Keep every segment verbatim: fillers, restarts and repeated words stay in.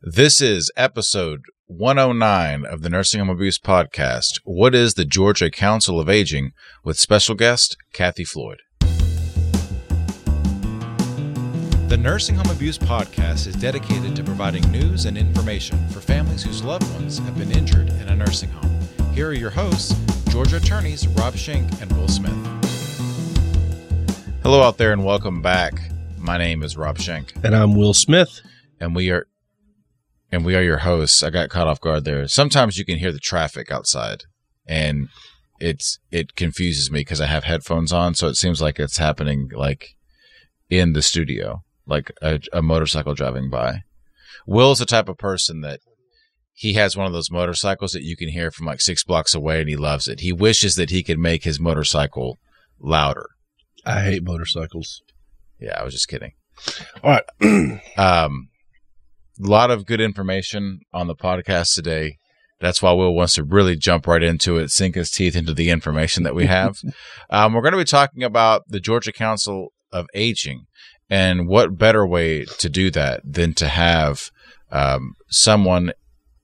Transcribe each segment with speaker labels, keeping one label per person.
Speaker 1: This is episode one oh nine of the Nursing Home Abuse Podcast. What is the Georgia Council of Aging? With special guest, Kathy Floyd. The Nursing Home Abuse Podcast is dedicated to providing news and information for families whose loved ones have been injured in a nursing home. Here are your hosts, Georgia attorneys Rob Schenk and Will Smith. Hello out there and welcome back. My name is Rob Schenk.
Speaker 2: And I'm Will Smith.
Speaker 1: And we are and we are your hosts. I got caught off guard there. Sometimes you can hear the traffic outside, and it's it confuses me because I have headphones on, so it seems like it's happening like in the studio, like a, a motorcycle driving by. Will's the type of person that he has one of those motorcycles that you can hear from like six blocks away, and he loves it. He wishes that he could make his motorcycle louder.
Speaker 2: I hate motorcycles.
Speaker 1: Yeah, I was just kidding.
Speaker 2: All right.
Speaker 1: um, a lot of good information on the podcast today. That's why Will wants to really jump right into it, sink his teeth into the information that we have. um, we're going to be talking about the Georgia Council of Aging, and what better way to do that than to have um, someone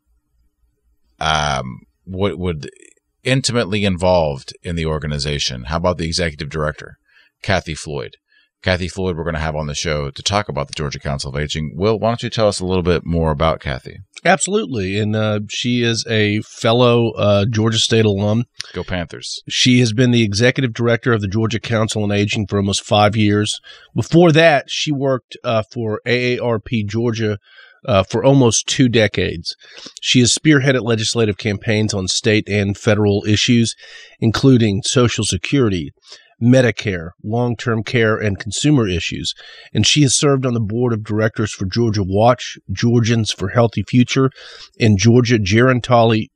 Speaker 1: um, what would intimately involved in the organization. How about the executive director, Kathy Floyd? Kathy Floyd, we're going to have on the show to talk about the Georgia Council of Aging. Will, why don't you tell us a little bit more about Kathy?
Speaker 2: Absolutely. And uh, she is a fellow uh, Georgia State alum.
Speaker 1: Go Panthers.
Speaker 2: She has been the executive director of the Georgia Council on Aging for almost five years. Before that, she worked uh, for A A R P Georgia uh, for almost two decades. She has spearheaded legislative campaigns on state and federal issues, including Social Security, Medicare, long-term care, and consumer issues. And she has served on the board of directors for Georgia Watch, Georgians for Healthy Future, and Georgia Gerontology,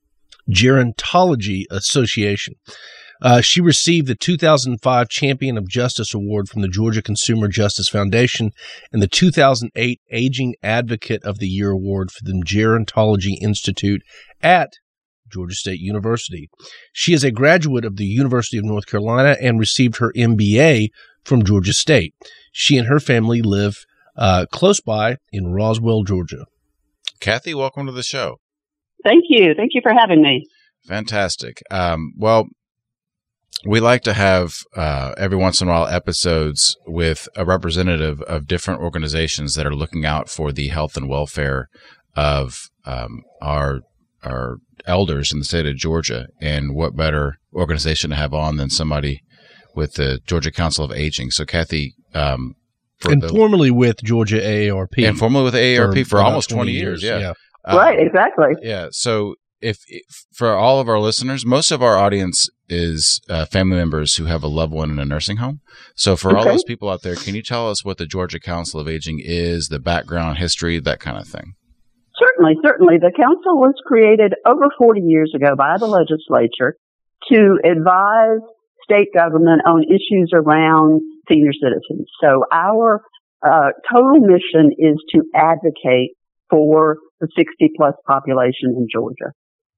Speaker 2: Gerontology Association. Uh, she received the two thousand five Champion of Justice Award from the Georgia Consumer Justice Foundation and the two thousand eight Aging Advocate of the Year Award for the Gerontology Institute at Georgia State University. She is a graduate of the University of North Carolina and received her M B A from Georgia State. She and her family live uh, close by in Roswell, Georgia.
Speaker 1: Kathy, welcome to the show.
Speaker 3: Thank you. Thank you for having me.
Speaker 1: Fantastic. Um, well, we like to have uh, every once in a while episodes with a representative of different organizations that are looking out for the health and welfare of um, our our elders in the state of Georgia. And what better organization to have on than somebody with the Georgia Council of Aging. So Kathy, um,
Speaker 2: for and the, formerly with Georgia A A R P,
Speaker 1: and formerly with A A R P for, for almost twenty years. years yeah.
Speaker 3: yeah. Uh, right. Exactly.
Speaker 1: Yeah. So if, if for all of our listeners, most of our audience is uh, family members who have a loved one in a nursing home. So for okay. all those people out there, can you tell us what the Georgia Council of Aging is, the background, history, that kind of thing?
Speaker 3: Certainly, certainly. The council was created over forty years ago by the legislature to advise state government on issues around senior citizens. So our uh, total mission is to advocate for the sixty plus population in Georgia.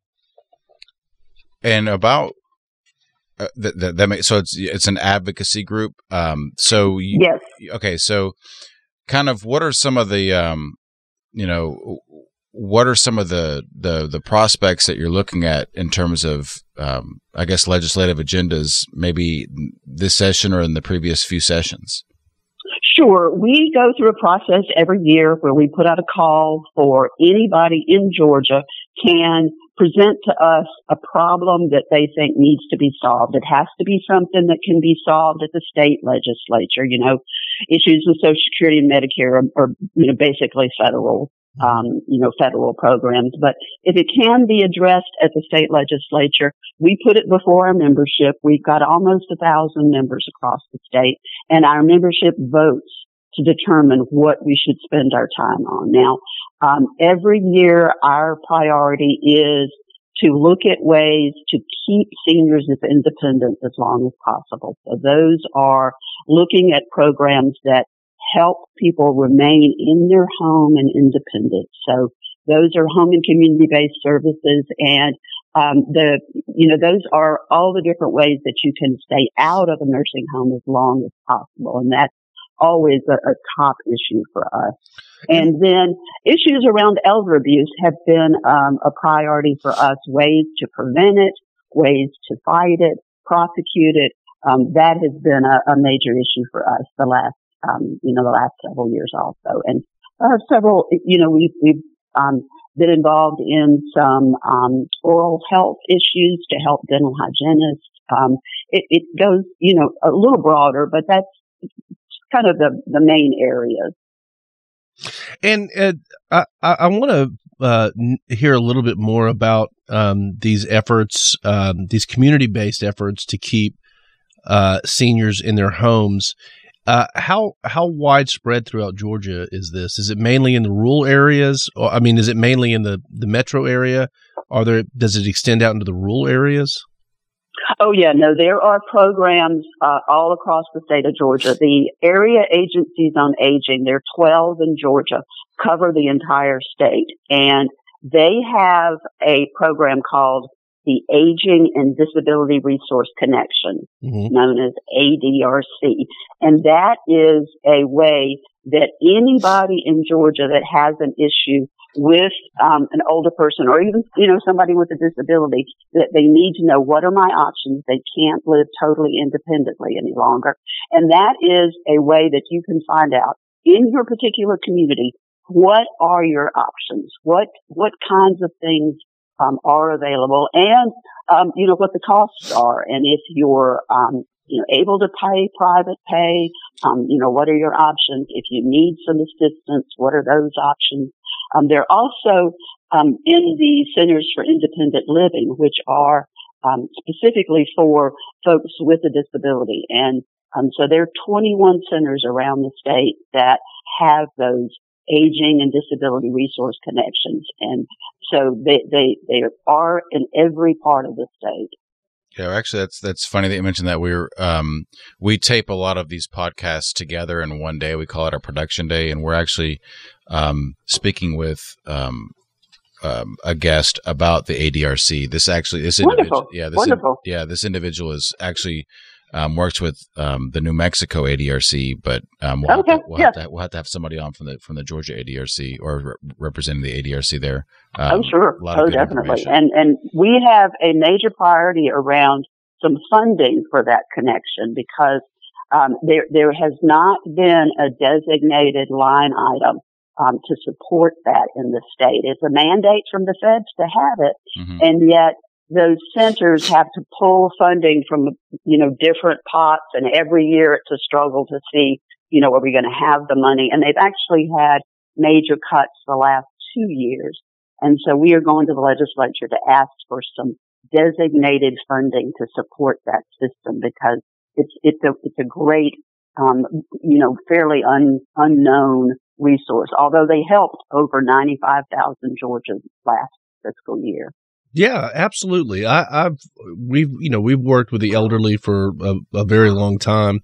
Speaker 1: And about uh, that, that, that makes, so it's it's an advocacy group. Um, so you,
Speaker 3: yes.
Speaker 1: Okay. So, kind of, what are some of the um, you know. What are some of the, the, the prospects that you're looking at in terms of, um, I guess, legislative agendas, maybe this session or in the previous few sessions?
Speaker 3: Sure. We go through a process every year where we put out a call for anybody in Georgia can present to us a problem that they think needs to be solved. It has to be something that can be solved at the state legislature. You know, issues with Social Security and Medicare are, are you know, basically federal. Um, you know, federal programs. But if it can be addressed at the state legislature, we put it before our membership. We've got almost a thousand members across the state, and our membership votes to determine what we should spend our time on. Now, um, every year our priority is to look at ways to keep seniors as independent as long as possible. So those are looking at programs that help people remain in their home and independent. So those are home and community-based services, and um, the you know those are all the different ways that you can stay out of a nursing home as long as possible, and that's always a, a top issue for us. And then issues around elder abuse have been um, a priority for us, ways to prevent it, ways to fight it, prosecute it. Um, that has been a, a major issue for us the last, um, you know, the last several years also. And uh, several, you know, we've, we've um, been involved in some um, oral health issues to help dental hygienists. Um, it, it goes, you know, a little broader, but that's kind of the, the main areas.
Speaker 2: And uh, I, I want to uh, hear a little bit more about um, these efforts, um, these community-based efforts to keep uh, seniors in their homes. Uh, how how widespread throughout Georgia is this? Is it mainly in the rural areas? Or, I mean, is it mainly in the, the metro area? Are there? Does it extend out into the rural areas?
Speaker 3: Oh, yeah. No, there are programs uh, all across the state of Georgia. The area agencies on aging, there are twelve in Georgia, cover the entire state. And they have a program called the Aging and Disability Resource Connection, mm-hmm. known as A D R C. And that is a way that anybody in Georgia that has an issue with um, an older person or even, you know, somebody with a disability, that they need to know what are my options. They can't live totally independently any longer. And that is a way that you can find out in your particular community, what are your options? What, what kinds of things um, are available and, um, you know, what the costs are. And if you're, um, you know, able to pay private pay, um, you know, what are your options? If you need some assistance, what are those options? Um, they're also, um, in the Centers for Independent Living, which are, um, specifically for folks with a disability. And, um, so there are twenty-one centers around the state that have those aging and disability resource connections. And so they, they, they are in every part of the state.
Speaker 1: Yeah, actually, that's that's funny that you mentioned that. We're um, we tape a lot of these podcasts together in one day. We call it our production day, and we're actually um, speaking with um, um, a guest about the A D R C. This actually, this individual, yeah, this
Speaker 3: Wonderful.
Speaker 1: In, yeah, this individual is actually um, works with um, the New Mexico A D R C, but um, we'll,
Speaker 3: okay.
Speaker 1: have to, we'll,
Speaker 3: yeah.
Speaker 1: have to, we'll have to have somebody on from the from the Georgia A D R C or re- representing the A D R C there. Um,
Speaker 3: oh, sure. Oh, definitely. And, and we have a major priority around some funding for that connection because, um, there, there has not been a designated line item, um, to support that in the state. It's a mandate from the feds to have it. Mm-hmm. And yet those centers have to pull funding from, you know, different pots. And every year it's a struggle to see, you know, are we going to have the money? And they've actually had major cuts the last two years. And so we are going to the legislature to ask for some designated funding to support that system because it's it's a it's a great um you know fairly un, unknown resource. Although they helped over ninety-five thousand Georgians last fiscal year.
Speaker 2: Yeah, absolutely. I, I've we've you know we've worked with the elderly for a, a very long time.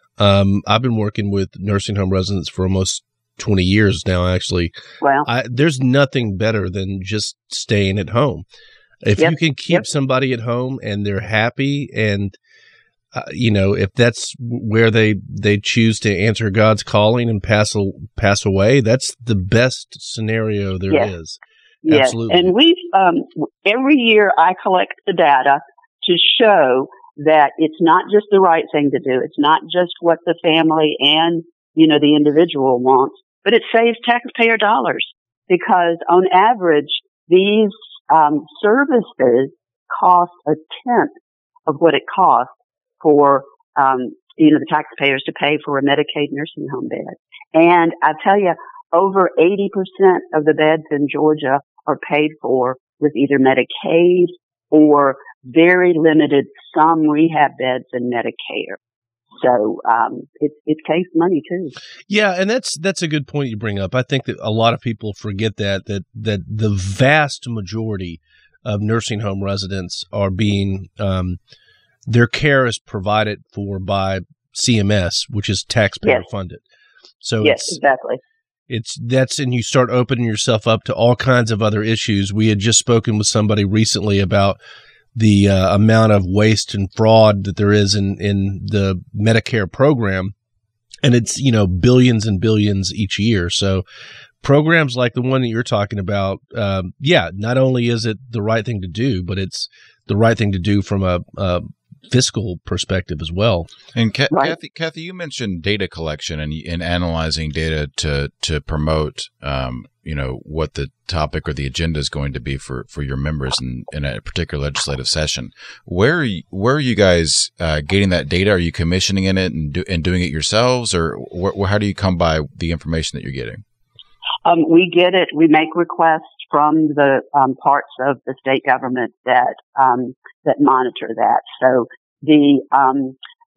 Speaker 2: Um, I've been working with nursing home residents for almost twenty years now, actually.
Speaker 3: Wow.
Speaker 2: I, there's nothing better than just staying at home. If yep. you can keep yep. somebody at home and they're happy and, uh, you know, if that's where they, they choose to answer God's calling and pass, pass away, that's the best scenario there
Speaker 3: yes.
Speaker 2: is.
Speaker 3: Yes.
Speaker 2: Absolutely.
Speaker 3: And we've, um, every year I collect the data to show that it's not just the right thing to do. It's not just what the family and, you know, the individual wants, but it saves taxpayer dollars because on average, these um, services cost a tenth of what it costs for, um, you know, the taxpayers to pay for a Medicaid nursing home bed. And I tell you, over eighty percent of the beds in Georgia are paid for with either Medicaid or very limited some rehab beds in Medicare. So um, it it saves money too.
Speaker 2: Yeah, and that's that's a good point you bring up. I think that a lot of people forget that that that the vast majority of nursing home residents are being um, their care is provided for by C M S, which is taxpayer
Speaker 3: yes.
Speaker 2: funded. So
Speaker 3: yes,
Speaker 2: it's,
Speaker 3: exactly.
Speaker 2: It's that's and you start opening yourself up to all kinds of other issues. We had just spoken with somebody recently about the uh, amount of waste and fraud that there is in, in the Medicare program. And it's, you know, billions and billions each year. So programs like the one that you're talking about, um, yeah, not only is it the right thing to do, but it's the right thing to do from a, a fiscal perspective as well.
Speaker 1: And Ca-
Speaker 3: right.
Speaker 1: Kathy, Kathy, you mentioned data collection and, and analyzing data to to promote, um, you know, what the topic or the agenda is going to be for, for your members in, in a particular legislative session. Where are you, where are you guys uh, getting that data? Are you commissioning in it and, do, and doing it yourselves, or wh- how do you come by the information that you're getting?
Speaker 3: Um, we get it. We make requests from the um, parts of the state government that um, that monitor that. So the um,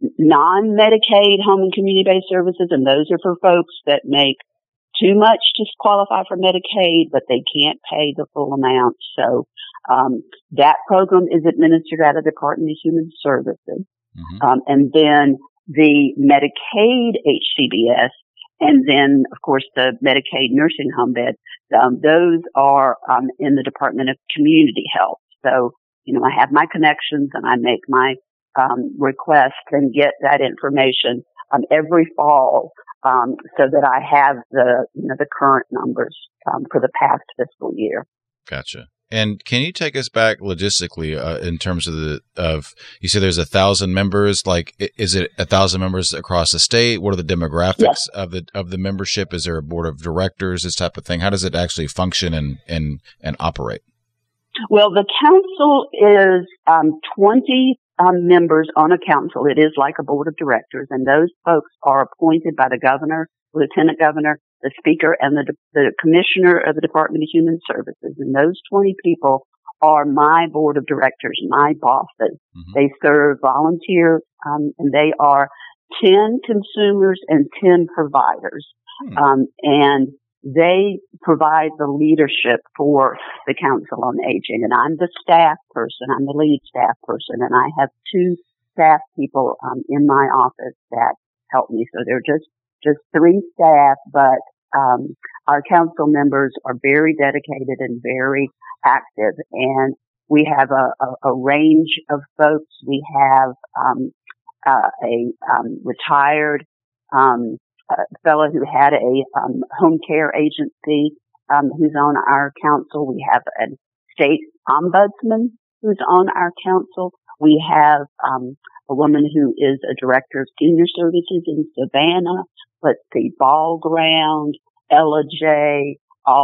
Speaker 3: non-Medicaid home and community-based services, and those are for folks that make too much to qualify for Medicaid, but they can't pay the full amount. So um, that program is administered out of the Department of Human Services, mm-hmm. um, and then the Medicaid H C B S. And then, of course, the Medicaid nursing home beds, um, those are um, in the Department of Community Health. So, you know, I have my connections and I make my um, requests and get that information um, every fall um, so that I have the, you know, the current numbers um, for the past fiscal year.
Speaker 1: Gotcha. And can you take us back logistically uh, in terms of the of you say there's a thousand members? Like, is it a thousand members across the state? What are the demographics
Speaker 3: yes.
Speaker 1: of the of the membership? Is there a board of directors? This type of thing. How does it actually function and and and operate?
Speaker 3: Well, the council is um, twenty um, members on a council. It is like a board of directors, and those folks are appointed by the governor, lieutenant governor, the speaker, and the, the commissioner of the Department of Human Services. And those twenty people are my board of directors, my bosses. Mm-hmm. They serve volunteer, um, and they are ten consumers and ten providers. Hmm. Um, and they provide the leadership for the Council on Aging. And I'm the staff person. I'm the lead staff person. And I have two staff people um, in my office that help me. So they're just just three staff, but um, our council members are very dedicated and very active, and we have a, a, a range of folks. We have um, uh, a um, retired um, a fellow who had a um, home care agency um, who's on our council. We have a state ombudsman who's on our council. We have um, a woman who is a director of senior services in Savannah. Let's see, Ball Ground, Ella J,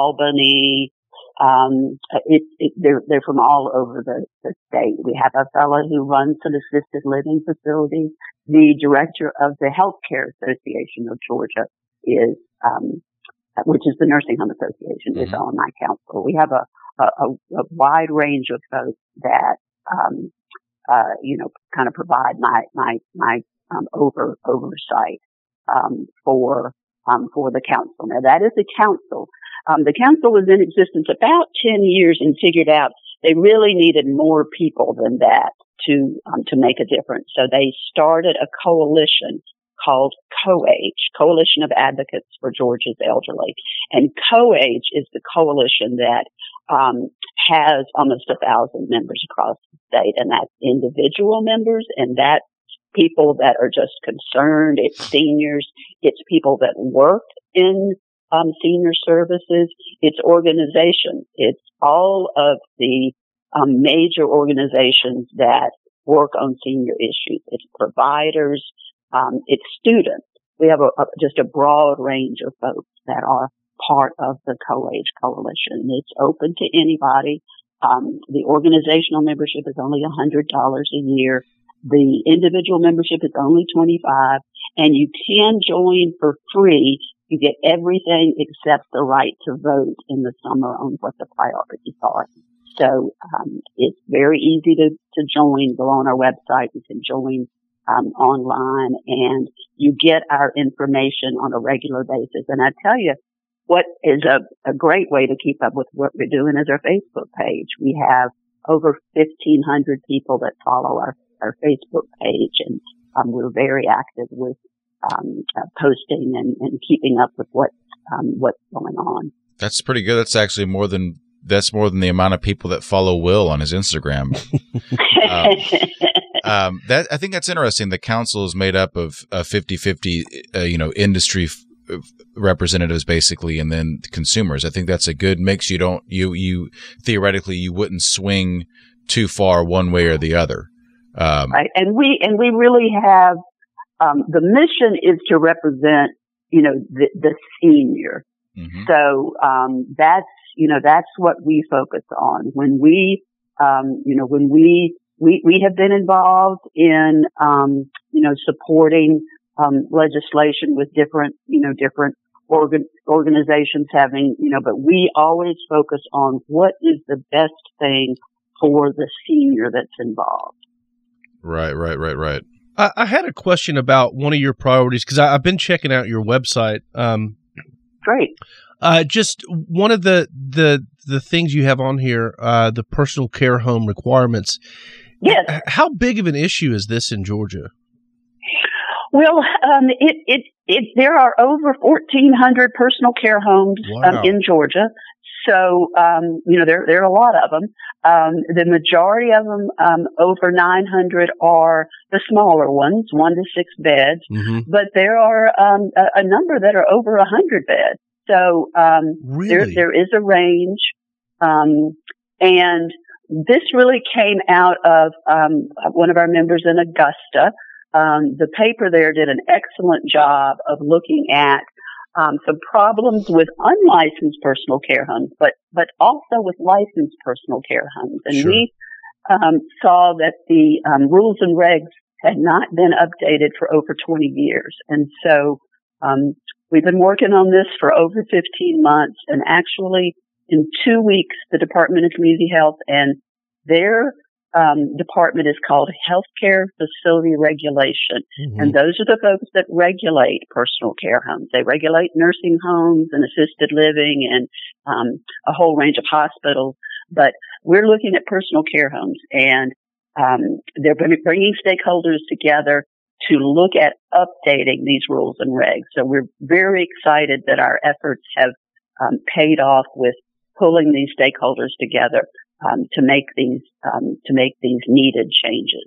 Speaker 3: Albany. Um, it, it, they're, they're from all over the, the state. We have a fellow who runs an assisted living facility. The director of the Healthcare Association of Georgia is, um, which is the Nursing Home Association, mm-hmm. is on my council. We have a, a, a wide range of folks that, um, uh, you know, kind of provide my, my, my, um, over, oversight, um, for, um, for the council. Now that is the council. Um, the council was in existence about ten years and figured out they really needed more people than that to, um, to make a difference. So they started a coalition called COAGE, Coalition of Advocates for Georgia's Elderly. And COAGE is the coalition that, um, has almost a thousand members across the state, and that's individual members, and that's people that are just concerned. It's seniors. It's people that work in um, senior services. It's organizations. It's all of the um, major organizations that work on senior issues. It's providers. Um, it's students. We have a, a, just a broad range of folks that are part of the COAGE coalition. It's open to anybody. Um, the organizational membership is only one hundred dollars a year. The individual membership is only twenty-five dollars, and you can join for free. You get everything except the right to vote in the summer on what the priorities are. So um, it's very easy to, to join. Go on our website. You can join um, online, and you get our information on a regular basis. And I tell you, what is a, a great way to keep up with what we're doing is our Facebook page. We have over fifteen hundred people that follow our our Facebook page, and um, we're very active with um, uh, posting and, and keeping up with what um, what's going on.
Speaker 1: That's pretty good. That's actually more than that's more than the amount of people that follow Will on his Instagram. um, um, that I think that's interesting. The council is made up of uh, fifty-fifty, uh, you know, industry f- representatives basically, and then consumers. I think that's a good mix. You don't, you, you theoretically, you wouldn't swing too far one way or the other. Um,
Speaker 3: right. And we, and we really have, um, the mission is to represent, you know, the, the senior. Mm-hmm. So, um, that's, you know, that's what we focus on when we, um, you know, when we, we, we have been involved in, um, you know, supporting, um, legislation with different, you know, different organ, organizations having, you know, but we always focus on what is the best thing for the senior that's involved.
Speaker 1: Right, right, right, right.
Speaker 2: I, I had a question about one of your priorities because I've been checking out your website. Um,
Speaker 3: Great.
Speaker 2: Uh, just one of the, the, the things you have on here, uh, the personal care home requirements.
Speaker 3: Yes.
Speaker 2: How big of an issue is this in Georgia?
Speaker 3: Well, um, it, it, it, there are over fourteen hundred personal care homes
Speaker 2: Wow.
Speaker 3: um, in Georgia. So, um, you know, there, there are a lot of them. Um, the majority of them, um, over nine hundred are the smaller ones, one to six beds,
Speaker 2: mm-hmm.
Speaker 3: but there are, um, a, a number that are over a hundred beds. So, um,
Speaker 2: really?
Speaker 3: there, there is a range. Um, and this really came out of, um, one of our members in Augusta. Um, the paper there did an excellent job of looking at Um, some problems with unlicensed personal care homes, but, but also with licensed personal care homes. And
Speaker 2: sure.
Speaker 3: we, um, saw that the, um, rules and regs had not been updated for over twenty years. And so, um, we've been working on this for over fifteen months, and actually in two weeks, the Department of Community Health and their Um, department is called Healthcare Facility Regulation. Mm-hmm. And those are the folks that regulate personal care homes. They regulate nursing homes and assisted living and, um, a whole range of hospitals. But we're looking at personal care homes, and, um, they're bringing stakeholders together to look at updating these rules and regs. So we're very excited that our efforts have, um, paid off with pulling these stakeholders together. Um, to make these um, to make these needed changes.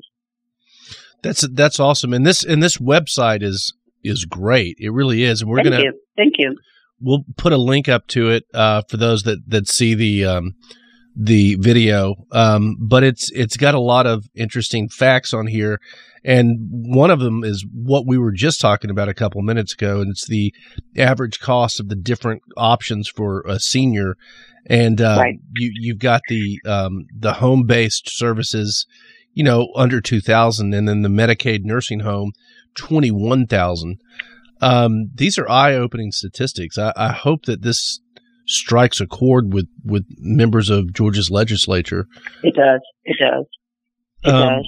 Speaker 2: That's that's awesome, and this and this website is is great. It really is, and we're
Speaker 3: Thank
Speaker 2: gonna
Speaker 3: you. Thank you.
Speaker 2: We'll put a link up to it uh, for those that that see the um, the video. Um, but it's it's got a lot of interesting facts on here, and one of them is what we were just talking about a couple minutes ago, and it's the average cost of the different options for a senior. And uh,
Speaker 3: right.
Speaker 2: you, you've got the um, the home-based services, you know, under two thousand, and then the Medicaid nursing home, twenty-one thousand. Um, these are eye-opening statistics. I, I hope that this strikes a chord with, with members of Georgia's legislature.
Speaker 3: It does. It does. It um, does.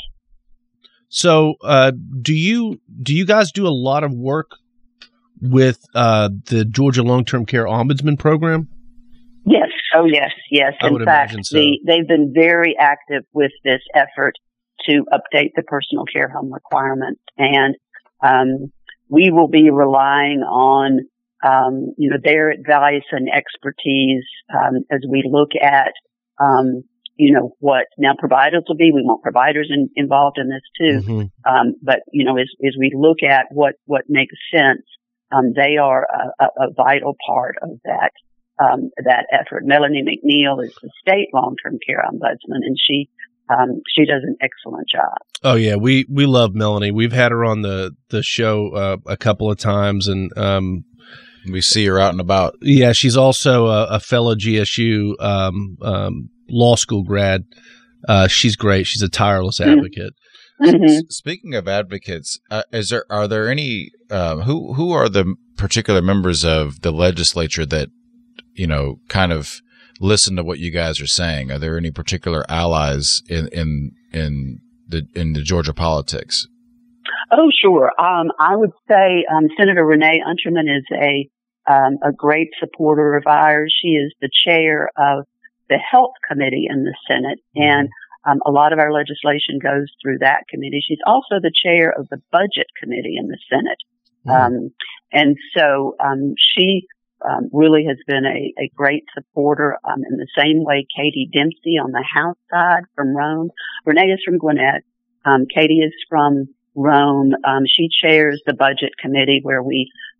Speaker 2: So, uh, do you do you guys do a lot of work with uh, the Georgia Long-Term Care Ombudsman Program?
Speaker 3: Yes. Oh, yes. Yes.
Speaker 2: I
Speaker 3: In fact,
Speaker 2: so.
Speaker 3: the, they've been very active with this effort to update the personal care home requirements. And, um, we will be relying on, um, you know, their advice and expertise, um, as we look at, um, you know, what now providers will be. We want providers in, involved in this too.
Speaker 2: Mm-hmm.
Speaker 3: Um, but, you know, as, as we look at what, what makes sense, um, they are a, a, a vital part of that. Um, that effort. Melanie McNeil is the state long-term care ombudsman, and she um, she does an excellent job.
Speaker 2: Oh yeah, we we love Melanie. We've had her on the the show uh, a couple of times, and um,
Speaker 1: we see her out and about.
Speaker 2: Yeah, she's also a, a fellow G S U um, um, law school grad. Uh, she's great. She's a tireless advocate.
Speaker 3: Mm-hmm.
Speaker 1: Speaking of advocates, uh, is there are there any uh, who who are the particular members of the legislature that, you know, kind of listen to what you guys are saying? Are there any particular allies in, in, in the, in the Georgia politics?
Speaker 3: Oh, sure. Um, I would say, um, Senator Renee Unterman is a, um, a great supporter of ours. She is the chair of the Health Committee in the Senate, and, um, a lot of our legislation goes through that committee. She's also the chair of the Budget Committee in the Senate. Mm-hmm. Um, and so, um, she, Um, really has been a, a great supporter. Um, in the same way, Katie Dempsey on the House side from Rome. Renee is from Gwinnett. Um, Katie is from Rome. Um, she chairs the Budget Committee, where we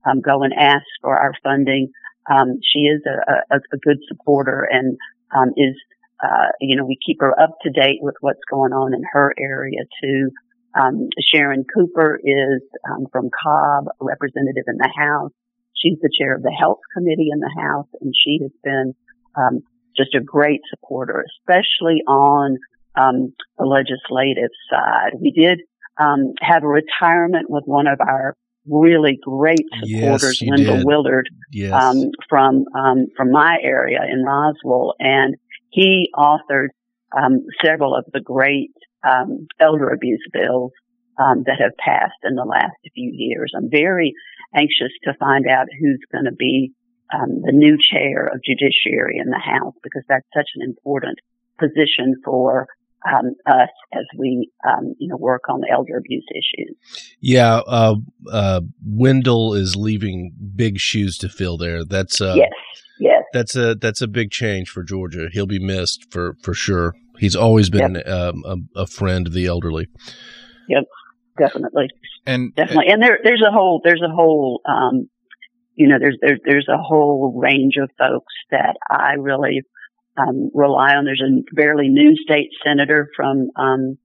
Speaker 3: um, go and ask for our funding. Um, she is a, a, a good supporter and um, is, uh, you know, we keep her up to date with what's going on in her area too. Um, Sharon Cooper is um, from Cobb, a representative in the House. She's the chair of the Health Committee in the House, and she has been um, just a great supporter, especially on um, the legislative side. We did um, have a retirement with one of our really great supporters,
Speaker 2: yes,
Speaker 3: Wendell
Speaker 2: did.
Speaker 3: Willard,
Speaker 2: yes.
Speaker 3: um, from um, from my area in Roswell, and he authored um, several of the great Um, elder abuse bills um, that have passed in the last few years. I'm very anxious to find out who's going to be um, the new chair of Judiciary in the House, because that's such an important position for um, us as we, um, you know, work on the elder abuse issues.
Speaker 2: Yeah, uh, uh, Wendell is leaving big shoes to fill there. That's uh,
Speaker 3: yes, yes.
Speaker 2: That's a that's a big change for Georgia. He'll be missed for for sure. He's always been
Speaker 3: yep.
Speaker 2: um, a, a friend of the elderly.
Speaker 3: Yep, definitely,
Speaker 1: and
Speaker 3: definitely. And there, there's a whole, there's a whole, um, you know, there's there's there's a whole range of folks that I really um, rely on. There's a fairly new state senator from um,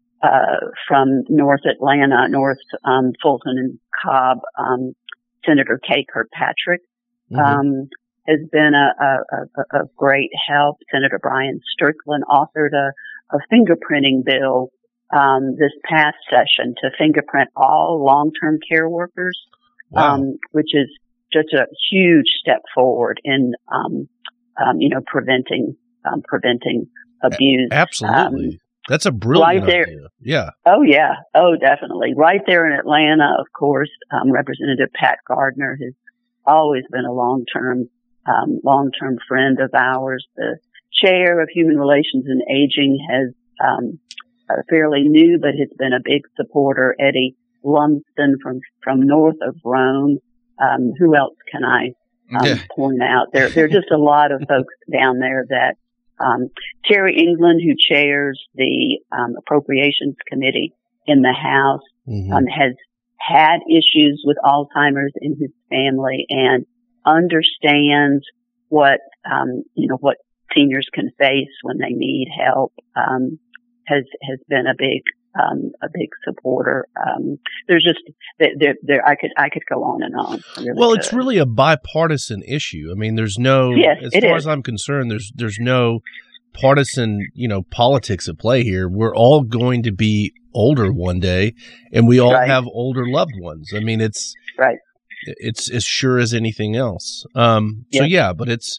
Speaker 3: uh, from North Atlanta, North um, Fulton and Cobb, um, Senator Kay Kirkpatrick. Mm-hmm. Um, has been a, a, a, a great help. Senator Brian Strickland authored a, a fingerprinting bill um, this past session to fingerprint all long-term care workers,
Speaker 2: wow.
Speaker 3: um, which is just a huge step forward in, um, um, you know, preventing um, preventing abuse.
Speaker 2: Absolutely,
Speaker 3: um,
Speaker 2: that's a brilliant
Speaker 3: right there,
Speaker 2: idea. Yeah.
Speaker 3: Oh yeah. Oh, definitely. Right there in Atlanta, of course, um, Representative Pat Gardner has always been a long-term Um, long-term friend of ours. The chair of Human Relations and Aging has, um, uh, fairly new, but has been a big supporter. Eddie Lumsden from, from north of Rome. Um, who else can I, um, yeah. point out? There, there are just a lot of folks down there that, um, Terry England, who chairs the, um, Appropriations Committee in the House, mm-hmm. um, has had issues with Alzheimer's in his family and understands what, um, you know, what seniors can face when they need help, um, has, has been a big, um, a big supporter. Um, there's just, there, there, I could, I could go on and on. Really
Speaker 2: well,
Speaker 3: could.
Speaker 2: It's really a bipartisan issue. I mean, there's no,
Speaker 3: yes,
Speaker 2: as
Speaker 3: it
Speaker 2: far
Speaker 3: is.
Speaker 2: as I'm concerned, there's, there's no partisan, you know, politics at play here. We're all going to be older one day, and we all
Speaker 3: right.
Speaker 2: have older loved ones. I mean, it's,
Speaker 3: right.
Speaker 2: It's as sure as anything else. Um, so
Speaker 3: yep.
Speaker 2: yeah, but it's,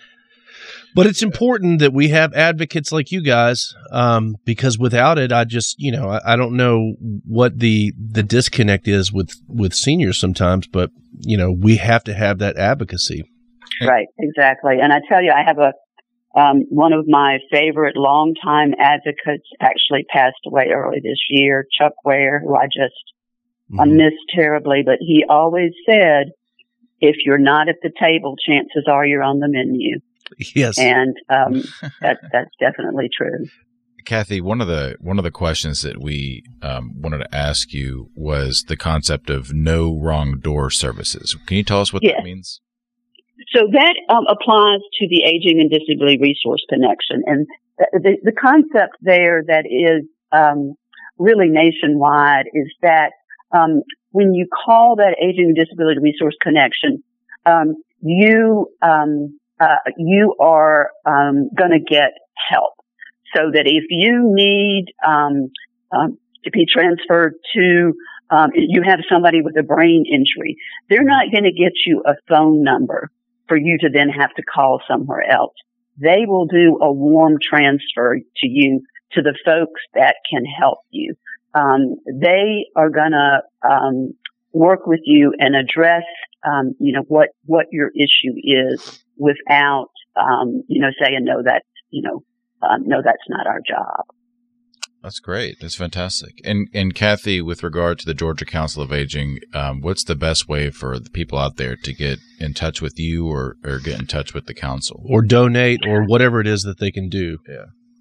Speaker 2: but it's important that we have advocates like you guys, um, because without it, I just, you know, I, I don't know what the, the disconnect is with, with seniors sometimes, but you know, we have to have that advocacy.
Speaker 3: Right. Exactly. And I tell you, I have a, um, one of my favorite longtime advocates actually passed away early this year, Chuck Ware, who I just, Mm-hmm. I miss terribly, but he always said, if you're not at the table, chances are you're on the menu.
Speaker 2: Yes.
Speaker 3: And, um, that, that's definitely true.
Speaker 1: Kathy, one of the, one of the questions that we, um, wanted to ask you was the concept of no wrong door services. Can you tell us what
Speaker 3: yes.
Speaker 1: that means?
Speaker 3: So that, um, applies to the Aging and Disability Resource Connection. And the, the, the concept there that is, um, really nationwide is that Um, when you call that Aging and Disability Resource Connection, um, you, um, uh, you are, um, gonna get help. So that if you need, um, um, to be transferred to, um, you have somebody with a brain injury, they're not gonna get you a phone number for you to then have to call somewhere else. They will do a warm transfer to you to the folks that can help you. Um, they are gonna, um, work with you and address, um, you know, what, what your issue is without, um, you know, saying, no, that's, you know, um, no, that's not our job.
Speaker 1: That's great. That's fantastic. And, and Kathy, with regard to the Georgia Council of Aging, um, what's the best way for the people out there to get in touch with you or, or get in touch with the council?
Speaker 2: Or donate or whatever it is that they can do?
Speaker 1: Yeah.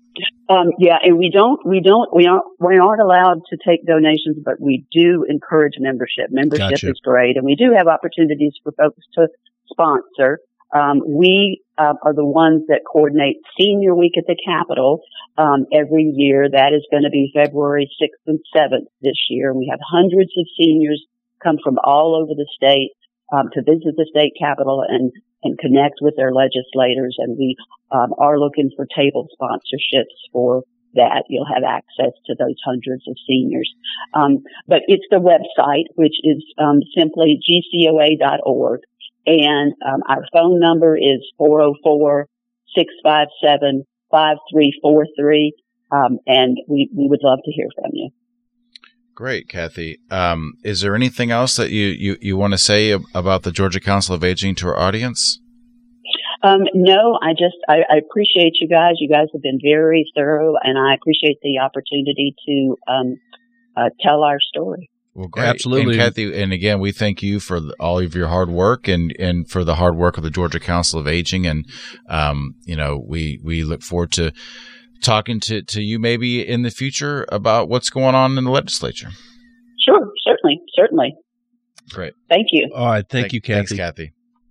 Speaker 3: Um, yeah, and we don't, we don't, we aren't, we aren't allowed to take donations, but we do encourage membership. Membership
Speaker 2: Gotcha.
Speaker 3: is great, and we do have opportunities for folks to sponsor. Um, we uh, are the ones that coordinate Senior Week at the Capitol um, every year. That is going to be February sixth and seventh this year. We have hundreds of seniors come from all over the state um, to visit the state capitol and and connect with their legislators. And we um, are looking for table sponsorships for that. You'll have access to those hundreds of seniors. Um, but it's the website, which is um, simply G C O A dot org. And um, our phone number is four oh four, six five seven, five three four three. Um, and we, we would love to hear from you.
Speaker 1: Great, Kathy. Um, is there anything else that you, you, you want to say about the Georgia Council of Aging to our audience?
Speaker 3: Um, no, I just, I, I appreciate you guys. You guys have been very thorough, and I appreciate the opportunity to um, uh, tell our story.
Speaker 1: Well, great.
Speaker 2: Absolutely.
Speaker 1: And Kathy, and again, we thank you for all of your hard work and, and for the hard work of the Georgia Council of Aging. And, um, you know, we, we look forward to talking to, to you maybe in the future about what's going on in the legislature.
Speaker 3: Sure, certainly, certainly.
Speaker 1: Great.
Speaker 3: Thank you.
Speaker 2: All right. Thank,
Speaker 1: Thank
Speaker 2: you, Kathy.
Speaker 1: Thanks, Kathy.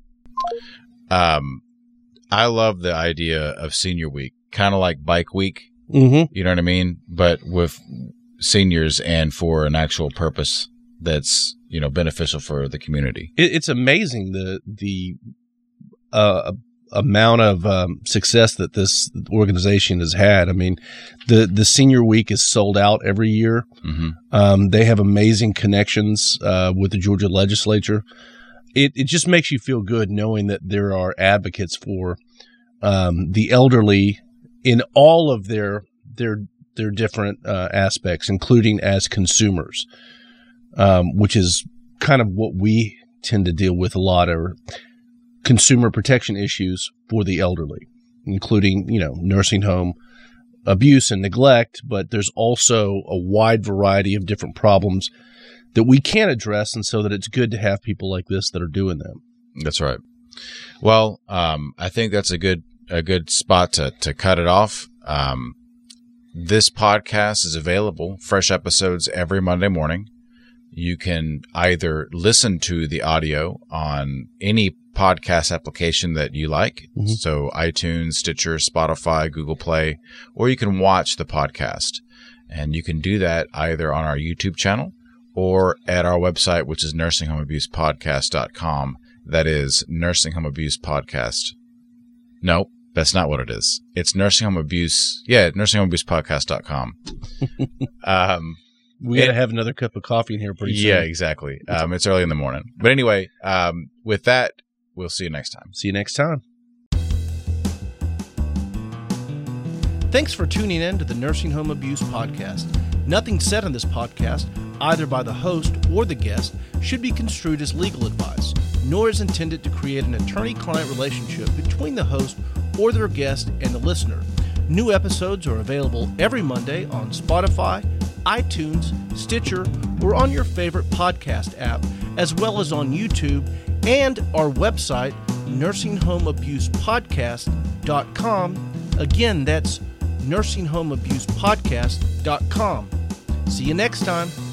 Speaker 1: Um, I love the idea of Senior Week, kind of like Bike Week.
Speaker 2: Mm-hmm.
Speaker 1: You know what I mean? But with seniors and for an actual purpose that's, you know, beneficial for the community.
Speaker 2: It, it's amazing the the uh, amount of um, success that this organization has had. I mean, the the Senior Week is sold out every year.
Speaker 1: Mm-hmm.
Speaker 2: Um, they have amazing connections uh, with the Georgia legislature. It it just makes you feel good knowing that there are advocates for um, the elderly in all of their their their different uh, aspects, including as consumers, um, which is kind of what we tend to deal with a lot, are consumer protection issues for the elderly, including, you know, nursing home abuse and neglect. But there's also a wide variety of different problems that we can address, and so that it's good to have people like this that are doing them.
Speaker 1: That's right. Well, um, I think that's a good a good spot to to cut it off. Um, this podcast is available, fresh episodes every Monday morning. You can either listen to the audio on any podcast application that you like, mm-hmm. so iTunes, Stitcher, Spotify, Google Play, or you can watch the podcast. And you can do that either on our YouTube channel or at our website, which is nursing home abuse podcast dot com. That is Nursing Home Abuse Podcast. No, that's not what it is. It's Nursing Home Abuse. Yeah, nursing home abuse podcast dot com. um,
Speaker 2: we got to have another cup of coffee in here pretty soon.
Speaker 1: Yeah, exactly. Um, it's early in the morning. But anyway, um, with that, we'll see you next time.
Speaker 2: See you next time.
Speaker 4: Thanks for tuning in to the Nursing Home Abuse Podcast. Nothing said on this podcast, either by the host or the guest, should be construed as legal advice, nor is intended to create an attorney-client relationship between the host or their guest and the listener. New episodes are available every Monday on Spotify, iTunes, Stitcher, or on your favorite podcast app, as well as on YouTube and our website, nursing home abuse podcast dot com. Again, that's nursing home abuse podcast dot com. See you next time.